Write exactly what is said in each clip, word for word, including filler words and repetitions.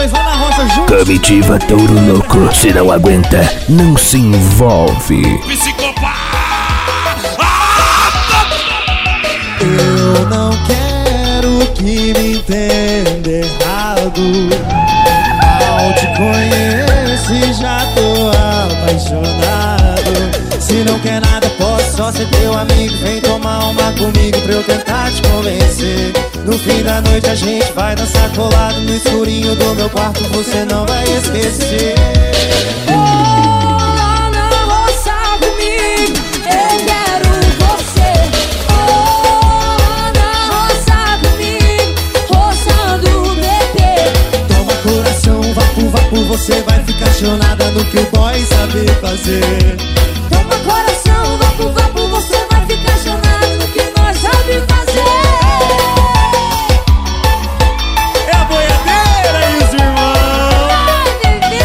dois lá na roça juntos. Comitiva touro louco, se não aguenta, não se envolve. Psicopata! Eu não quero que me entenda errado. Mal te conheço e já tô apaixonado. Se não quer nada, posso só ser teu amigo. Vem tomar uma comigo pra eu tentar te convencer. No fim da noite a gente vai dançar colado no escurinho do meu quarto, você não vai esquecer. Você vai ficar apaixonada no que o boy sabe fazer. Toma coração, vapo, vapo, você vai ficar apaixonada no que nós sabe fazer. É a boiadeira e os irmãos. Ai, bebê.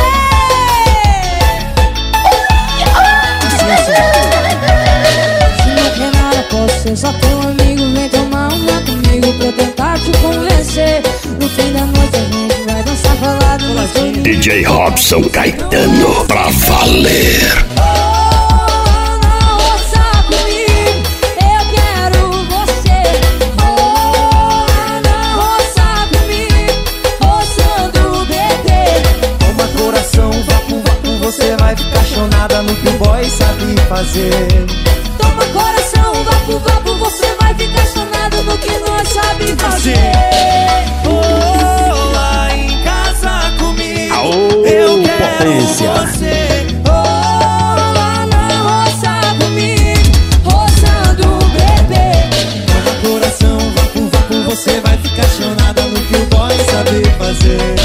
Se não quer nada, posso ser só teu amigo. Vem tomar uma comigo pra eu tentar te convencer. No fim da noite a gente vai dançar falado no escurinho. D J Robson Caetano, pra valer. Oh, não roça comigo, eu quero você. Oh, não roça comigo, roçando o bebê. Toma coração, vapo, vapo, você vai ficar apaixonada no que o boy sabe fazer. Toma coração, vapo, vapo, você vai ficar apaixonado no que nós sabe fazer. Oh, lá em casa comigo, Aô, eu quero potência. você. Oh, lá na roça comigo, roçando o bebê. Toma coração, vapo, vapo, você vai ficar apaixonada no que o boy sabe fazer.